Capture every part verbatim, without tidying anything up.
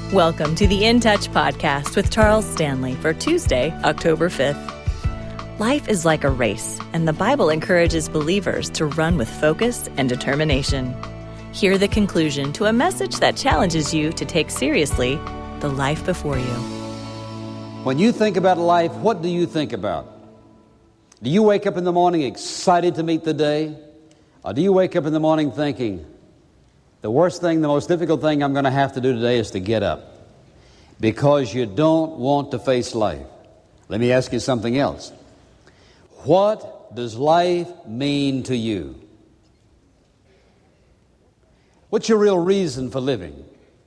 Welcome to the In Touch podcast with Charles Stanley for Tuesday, October fifth. Life is like a race, and the Bible encourages believers to run with focus and determination. Hear the conclusion to a message that challenges you to take seriously the life before you. When you think about life, what do you think about? Do you wake up in the morning excited to meet the day? Or do you wake up in the morning thinking, the worst thing, the most difficult thing I'm going to have to do today is to get up? Because you don't want to face life. Let me ask you something else. What does life mean to you? What's your real reason for living?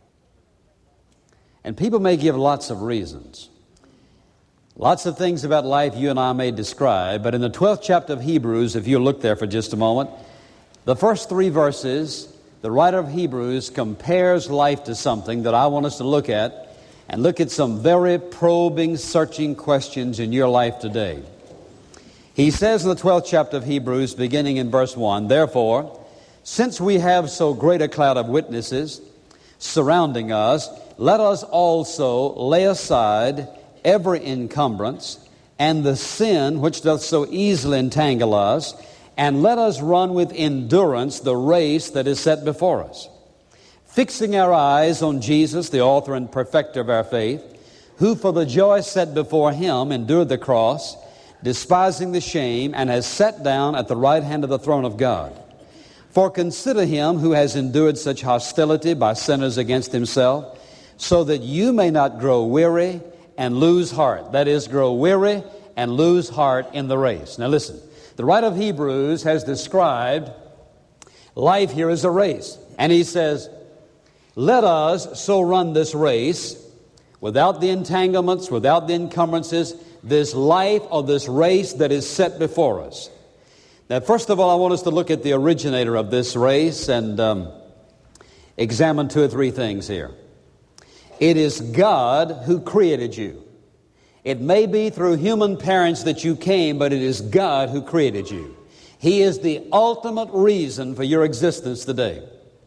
And people may give lots of reasons. Lots of things about life you and I may describe, but in the twelfth chapter of Hebrews, if you look there for just a moment, the first three verses, the writer of Hebrews compares life to something that I want us to look at, and look at some very probing, searching questions in your life today. He says in the twelfth chapter of Hebrews, beginning in verse one, "Therefore, since we have so great a cloud of witnesses surrounding us, let us also lay aside every encumbrance and the sin which doth so easily entangle us, and let us run with endurance the race that is set before us, fixing our eyes on Jesus, the author and perfecter of our faith, who for the joy set before him endured the cross, despising the shame, and has sat down at the right hand of the throne of God. For consider him who has endured such hostility by sinners against himself, so that you may not grow weary and lose heart." That is, grow weary and lose heart in the race. Now listen. The writer of Hebrews has described life here as a race. And he says, let us so run this race without the entanglements, without the encumbrances, this life or this race that is set before us. Now, first of all, I want us to look at the originator of this race and um, examine two or three things here. It is God who created you. It may be through human parents that you came, but it is God who created you. He is the ultimate reason for your existence today.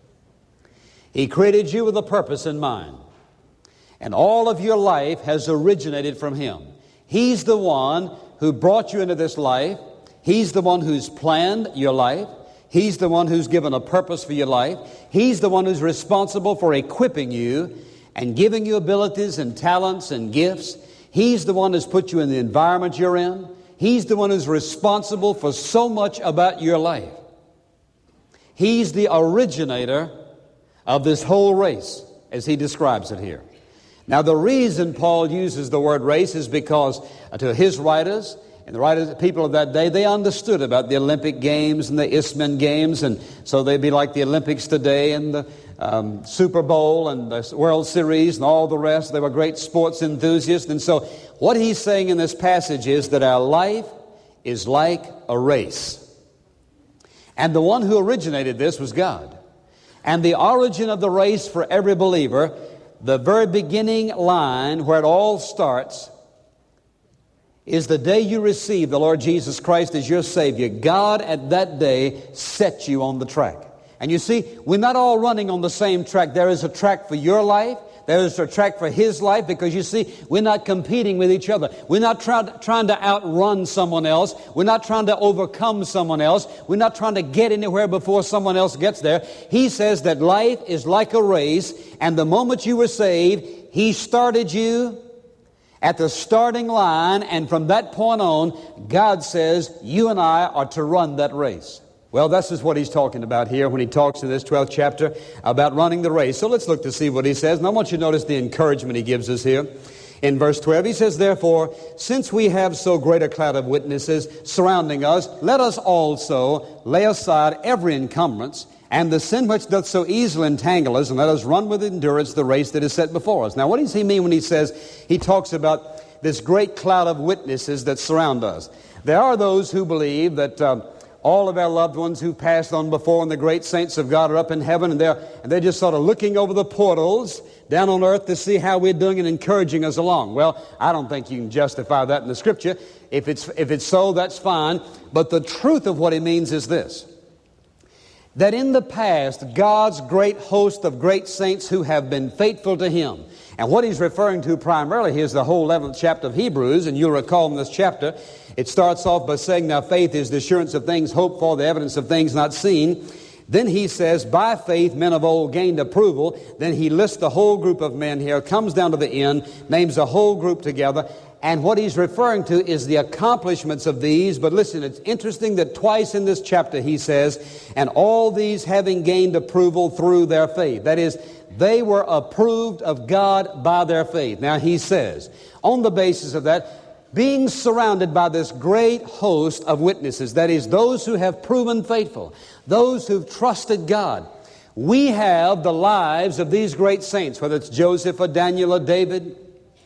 He created you with a purpose in mind. And all of your life has originated from Him. He's the one who brought you into this life. He's the one who's planned your life. He's the one who's given a purpose for your life. He's the one who's responsible for equipping you and giving you abilities and talents and gifts. He's the one who's put you in the environment you're in. He's the one who's responsible for so much about your life. He's the originator of this whole race, as he describes it here. Now, the reason Paul uses the word race is because to his writers, and the writers, the people of that day, they understood about the Olympic Games and the Isthmian Games, and so they'd be like the Olympics today and the um, Super Bowl and the World Series and all the rest. They were great sports enthusiasts. And so what he's saying in this passage is that our life is like a race. And the one who originated this was God. And the origin of the race for every believer, the very beginning line where it all starts, is the day you receive the Lord Jesus Christ as your Savior. God at that day set you on the track. And you see, we're not all running on the same track. There is a track for your life. There is a track for His life, because you see, we're not competing with each other. We're not try- trying to outrun someone else. We're not trying to overcome someone else. We're not trying to get anywhere before someone else gets there. He says that life is like a race, and the moment you were saved, He started you at the starting line, and from that point on, God says you and I are to run that race. Well, this is what he's talking about here when he talks in this twelfth chapter about running the race. So let's look to see what he says. And I want you to notice the encouragement he gives us here. In verse twelve, he says, "Therefore, since we have so great a cloud of witnesses surrounding us, let us also lay aside every encumbrance and the sin which doth so easily entangle us, and let us run with endurance the race that is set before us." Now, what does he mean when he says, he talks about this great cloud of witnesses that surround us? There are those who believe that uh, all of our loved ones who passed on before and the great saints of God are up in heaven, and they're, and they're just sort of looking over the portals down on earth to see how we're doing and encouraging us along. Well, I don't think you can justify that in the Scripture. If it's, if it's so, that's fine. But the truth of what he means is this. that in the past, God's great host of great saints who have been faithful to Him. And what he's referring to primarily here is the whole eleventh chapter of Hebrews. And you'll recall in this chapter, it starts off by saying, now faith is the assurance of things hoped for, the evidence of things not seen. Then he says, by faith men of old gained approval. Then he lists the whole group of men here, comes down to the end, names the whole group together. And what he's referring to is the accomplishments of these. But listen, it's interesting that twice in this chapter he says, and all these having gained approval through their faith. That is, they were approved of God by their faith. Now he says, on the basis of that, being surrounded by this great host of witnesses, that is, those who have proven faithful, those who've trusted God, we have the lives of these great saints, whether it's Joseph or Daniel or David,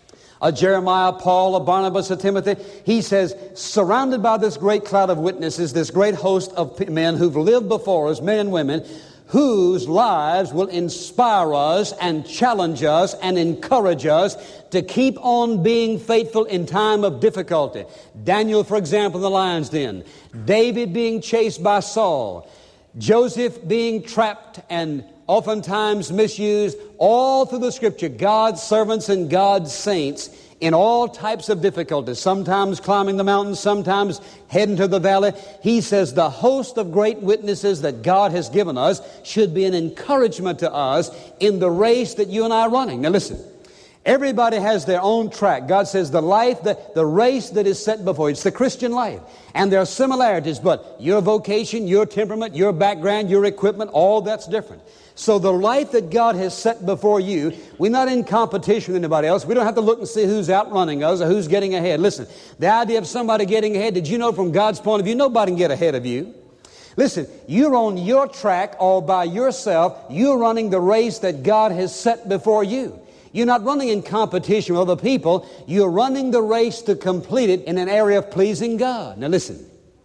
a Jeremiah, Paul, a Barnabas, a Timothy. He says, surrounded by this great cloud of witnesses, this great host of men who've lived before us, men and women, whose lives will inspire us and challenge us and encourage us to keep on being faithful in time of difficulty. Daniel, for example, in the lion's den. David being chased by Saul. Joseph being trapped and oftentimes misused. All through the Scripture, God's servants and God's saints in all types of difficulties, sometimes climbing the mountains, sometimes heading to the valley. He says the host of great witnesses that God has given us should be an encouragement to us in the race that you and I are running. Now listen, everybody has their own track. God says the life, the, the race that is set before you, it's the Christian life. And there are similarities, but your vocation, your temperament, your background, your equipment, all that's different. So the life that God has set before you, we're not in competition with anybody else. We don't have to look and see who's outrunning us or who's getting ahead. Listen, the idea of somebody getting ahead, did you know from God's point of view, nobody can get ahead of you. Listen, you're on your track all by yourself. You're running the race that God has set before you. You're not running in competition with other people. You're running the race to complete it in an area of pleasing God. Now listen,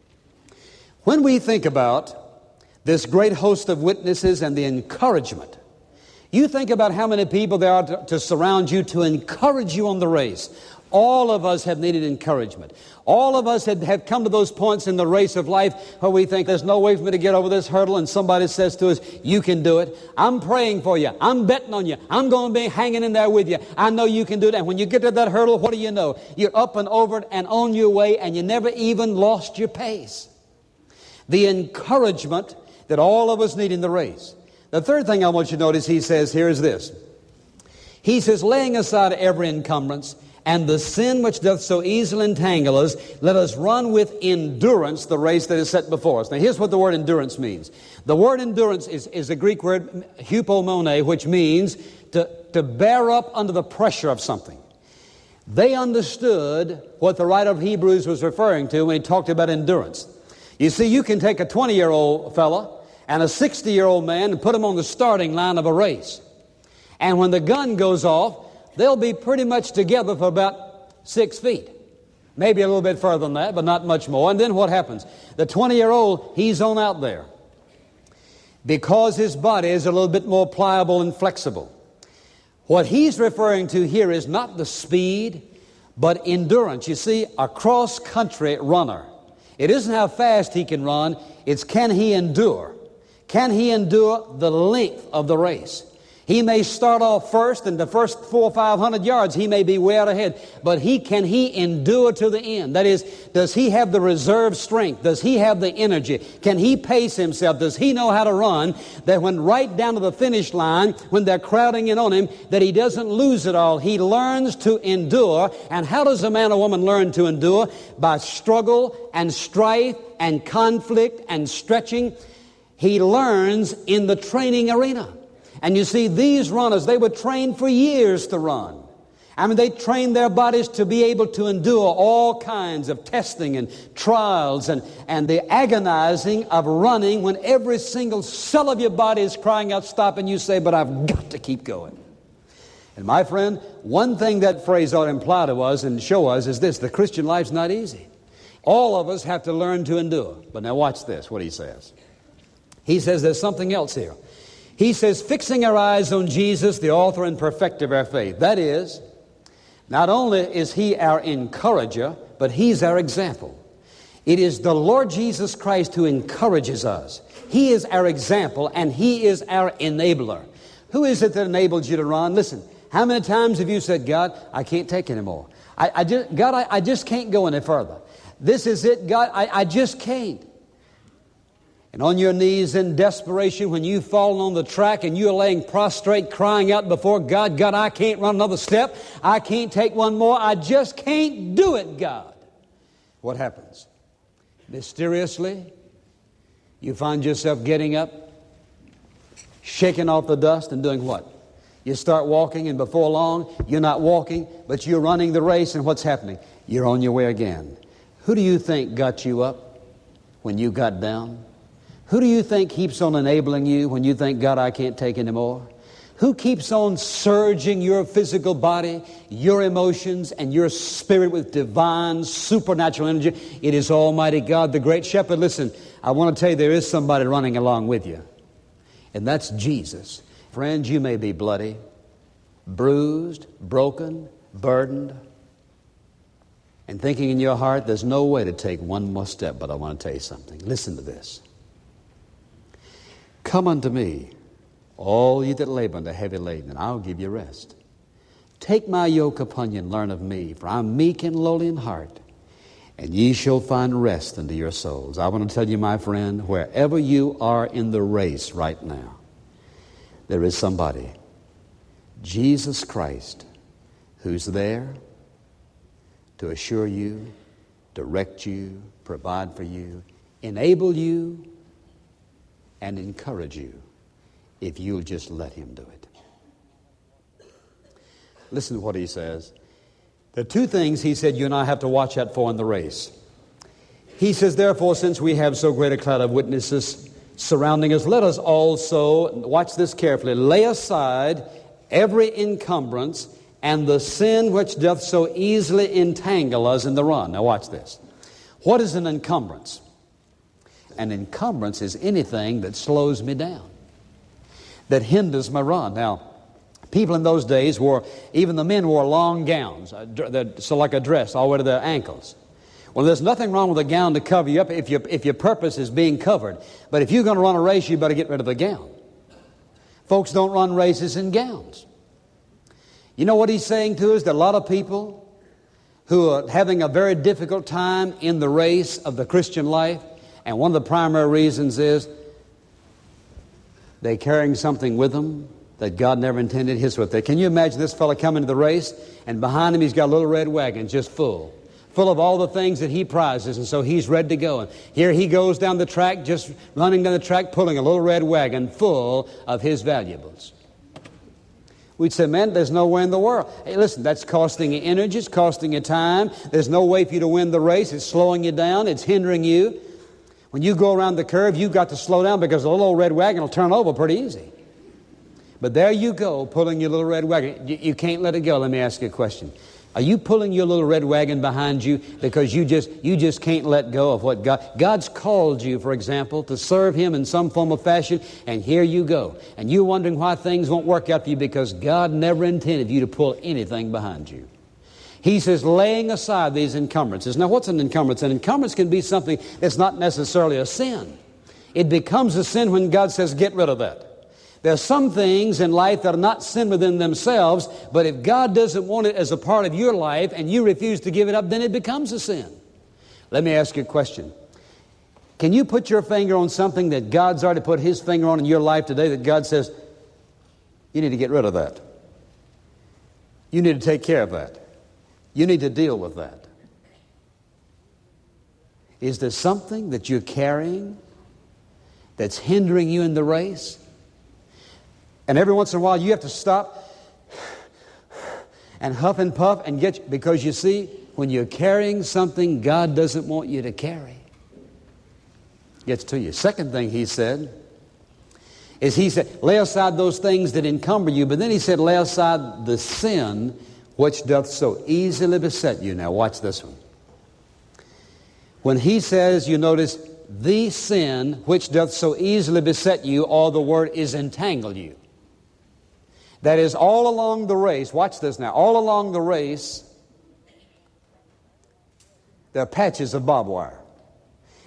when we think about this great host of witnesses and the encouragement, you think about how many people there are to, to surround you to encourage you on the race. All of us have needed encouragement. All of us have, have come to those points in the race of life where we think there's no way for me to get over this hurdle, and somebody says to us, you can do it. I'm praying for you. I'm betting on you. I'm going to be hanging in there with you. I know you can do it. And when you get to that hurdle, what do you know? You're up and over it and on your way, and you never even lost your pace. The encouragement that all of us need in the race. The third thing I want you to notice he says here is this. He says, laying aside every encumbrance and the sin which doth so easily entangle us, let us run with endurance the race that is set before us. Now here's what the word endurance means. The word endurance is, is the Greek word hupomone, which means to, to bear up under the pressure of something. They understood what the writer of Hebrews was referring to when he talked about endurance. You see, you can take a twenty-year-old fella and a sixty-year-old man and put them on the starting line of a race. And when the gun goes off, they'll be pretty much together for about six feet. Maybe a little bit further than that, but not much more. And then what happens? The twenty-year-old, he's on out there. Because his body is a little bit more pliable and flexible. What he's referring to here is not the speed, but endurance. You see, a cross-country runner, it isn't how fast he can run, it's can he endure. Can he endure the length of the race? He may start off first, and the first four or five hundred yards, he may be way out ahead. But he can he endure to the end? That is, does he have the reserve strength? Does he have the energy? Can he pace himself? Does he know how to run that when right down to the finish line, when they're crowding in on him, that he doesn't lose it all? He learns to endure. And how does a man or woman learn to endure? By struggle and strife and conflict and stretching. He learns in the training arena. And you see, these runners, they were trained for years to run. I mean, they trained their bodies to be able to endure all kinds of testing and trials and, and the agonizing of running when every single cell of your body is crying out, stop, and you say, but I've got to keep going. And my friend, one thing that phrase ought to imply to us and show us is this: the Christian life's not easy. All of us have to learn to endure. But now watch this, what he says. He says there's something else here. He says, fixing our eyes on Jesus, the author and perfecter of our faith. That is, not only is he our encourager, but he's our example. It is the Lord Jesus Christ who encourages us. He is our example, and He is our enabler. Who is it that enables you to run? Listen, how many times have you said, God, I can't take anymore. I, I just, God, I, I just can't go any further. This is it, God, I, I just can't. And on your knees in desperation, when you've fallen on the track and you're laying prostrate, crying out before God, God, I can't run another step. I can't take one more. I just can't do it, God. What happens? Mysteriously, you find yourself getting up, shaking off the dust, and doing what? You start walking, and before long, you're not walking, but you're running the race, and what's happening? You're on your way again. Who do you think got you up when you got down? Who do you think keeps on enabling you when you think, God, I can't take anymore? Who keeps on surging your physical body, your emotions, and your spirit with divine, supernatural energy? It is Almighty God, the great shepherd. Listen, I want to tell you there is somebody running along with you, and that's Jesus. Friends, you may be bloody, bruised, broken, burdened, and thinking in your heart, there's no way to take one more step, but I want to tell you something. Listen to this. Come unto me, all ye that labor and are heavy laden, and I'll give you rest. Take my yoke upon you and learn of me, for I'm meek and lowly in heart, and ye shall find rest unto your souls. I want to tell you, my friend, wherever you are in the race right now, there is somebody, Jesus Christ, who's there to assure you, direct you, provide for you, enable you, and encourage you if you'll just let Him do it. Listen to what He says. There are two things He said you and I have to watch out for in the race. He says, therefore, since we have so great a cloud of witnesses surrounding us, let us also, watch this carefully, lay aside every encumbrance and the sin which doth so easily entangle us in the run. Now watch this. What is an encumbrance? An encumbrance is anything that slows me down, that hinders my run. Now, people in those days wore, even the men wore long gowns, so like a dress all the way to their ankles. Well, there's nothing wrong with a gown to cover you up if your, if your purpose is being covered. But if you're going to run a race, you better get rid of the gown. Folks don't run races in gowns. You know what he's saying to us? That a lot of people who are having a very difficult time in the race of the Christian life, and one of the primary reasons is they're carrying something with them that God never intended his with them. Can you imagine this fellow coming to the race, and behind him he's got a little red wagon just full, full of all the things that he prizes, and so he's ready to go. And here he goes down the track, just running down the track, pulling a little red wagon full of his valuables. We'd say, man, there's nowhere in the world. Hey, listen, that's costing you energy, it's costing you time. There's no way for you to win the race. It's slowing you down, it's hindering you. When you go around the curve, you've got to slow down because the little old red wagon will turn over pretty easy. But there you go, pulling your little red wagon. You, you can't let it go. Let me ask you a question. Are you pulling your little red wagon behind you because you just you just can't let go of what God... God's called you, for example, to serve Him in some form of fashion, and here you go. And you're wondering why things won't work out for you because God never intended you to pull anything behind you. He says, laying aside these encumbrances. Now, what's an encumbrance? An encumbrance can be something that's not necessarily a sin. It becomes a sin when God says, get rid of that. There are some things in life that are not sin within themselves, but if God doesn't want it as a part of your life and you refuse to give it up, then it becomes a sin. Let me ask you a question. Can you put your finger on something that God's already put His finger on in your life today that God says, you need to get rid of that? You need to take care of that. You need to deal with that. Is there something that you're carrying that's hindering you in the race? And every once in a while you have to stop and huff and puff and get, because you see, when you're carrying something God doesn't want you to carry, it gets to you. Second thing he said is he said, lay aside those things that encumber you, but then he said, lay aside the sin which doth so easily beset you. Now watch this one. When he says, you notice, the sin which doth so easily beset you, or the word is entangle you. That is, all along the race, watch this now, all along the race, there are patches of barbed wire.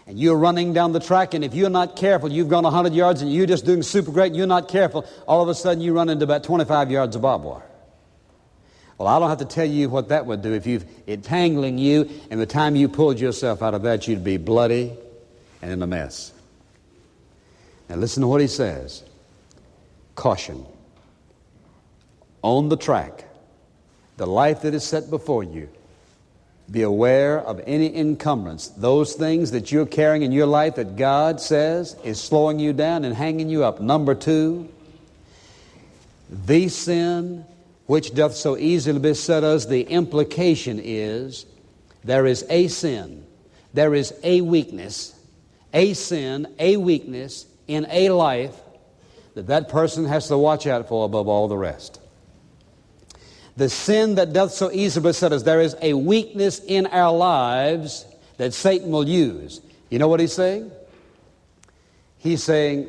and you're running down the track, and if you're not careful, you've gone one hundred yards and you're just doing super great and you're not careful, all of a sudden you run into about twenty-five yards of barbed wire. Well, I don't have to tell you what that would do if you've entangling you, and the time you pulled yourself out of that, you'd be bloody and in a mess. Now listen to what he says. Caution. On the track, the life that is set before you, be aware of any encumbrance, those things that you're carrying in your life that God says is slowing you down and hanging you up. Number two, the sin which doth so easily beset us, the implication is there is a sin, there is a weakness, a sin, a weakness in a life that that person has to watch out for above all the rest. The sin that doth so easily beset us, there is a weakness in our lives that Satan will use. You know what he's saying? He's saying,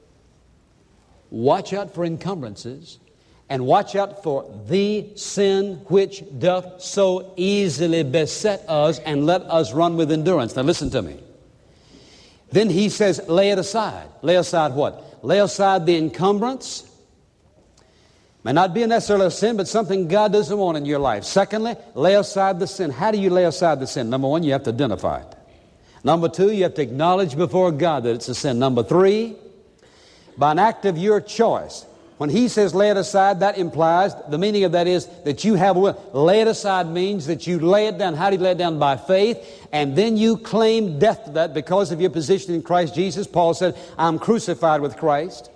watch out for encumbrances, and watch out for the sin which doth so easily beset us, and let us run with endurance. Now listen to me. Then he says, lay it aside. Lay aside what? Lay aside the encumbrance. May not be necessarily a sin, but something God doesn't want in your life. Secondly, lay aside the sin. How do you lay aside the sin? Number one, you have to identify it. Number two, you have to acknowledge before God that it's a sin. Number three, by an act of your choice. When he says lay it aside, that implies, the meaning of that is that you have a will. Lay it aside means that you lay it down. How do you lay it down? By faith. And then you claim death to that because of your position in Christ Jesus. Paul said, I'm crucified with Christ.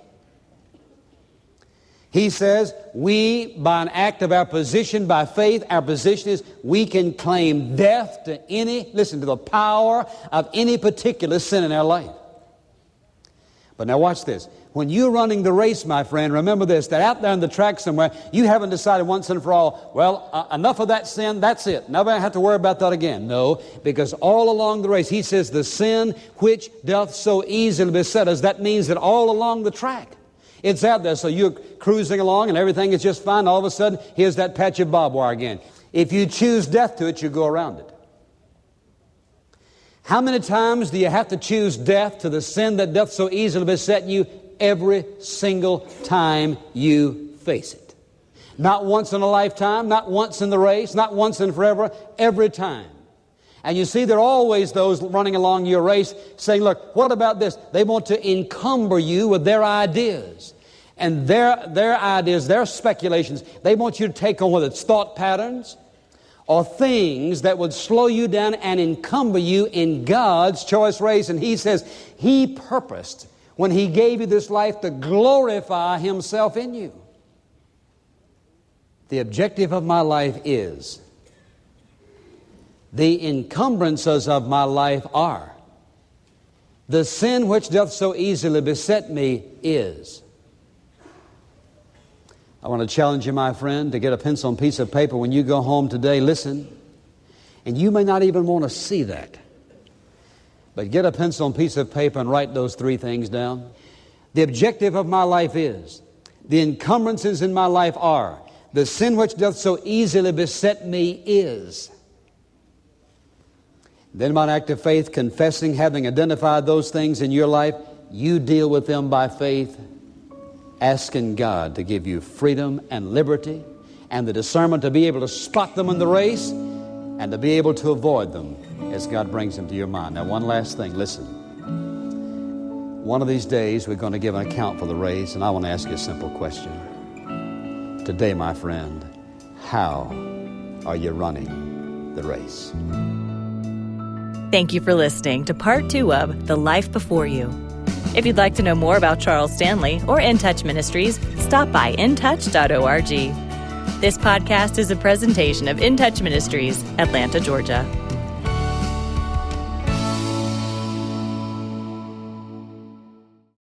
He says, we, by an act of our position, by faith, our position is we can claim death to any, listen, to the power of any particular sin in our life. But now watch this. When you're running the race, my friend, remember this, that out there on the track somewhere, you haven't decided once and for all, well, uh, enough of that sin, that's it. Never have to worry about that again. No, because all along the race, he says, the sin which doth so easily beset us, that means that all along the track, it's out there. So you're cruising along and everything is just fine. All of a sudden, here's that patch of barbed wire again. If you choose death to it, you go around it. How many times do you have to choose death to the sin that doth so easily beset you? Every single time you face it. Not once in a lifetime, not once in the race, not once in forever, every time. And you see, there are always those running along your race saying, look, what about this? They want to encumber you with their ideas. And their, their ideas, their speculations, they want you to take on whether it's thought patterns or things that would slow you down and encumber you in God's choice race. And he says, he purposed when he gave you this life to glorify himself in you. The objective of my life is, the encumbrances of my life are, the sin which doth so easily beset me is. I want to challenge you, my friend, to get a pencil and piece of paper when you go home today. Listen, and you may not even want to see that. But get a pencil and piece of paper and write those three things down. The objective of my life is, the encumbrances in my life are, the sin which doth so easily beset me is. Then by an act of faith, confessing, having identified those things in your life, you deal with them by faith, asking God to give you freedom and liberty and the discernment to be able to spot them in the race and to be able to avoid them as God brings them to your mind. Now, one last thing, listen. One of these days, we're going to give an account for the race, and I want to ask you a simple question. Today, my friend, how are you running the race? Thank you for listening to part two of The Life Before You. If you'd like to know more about Charles Stanley or In Touch Ministries, stop by in touch dot org. This podcast is a presentation of In Touch Ministries, Atlanta, Georgia.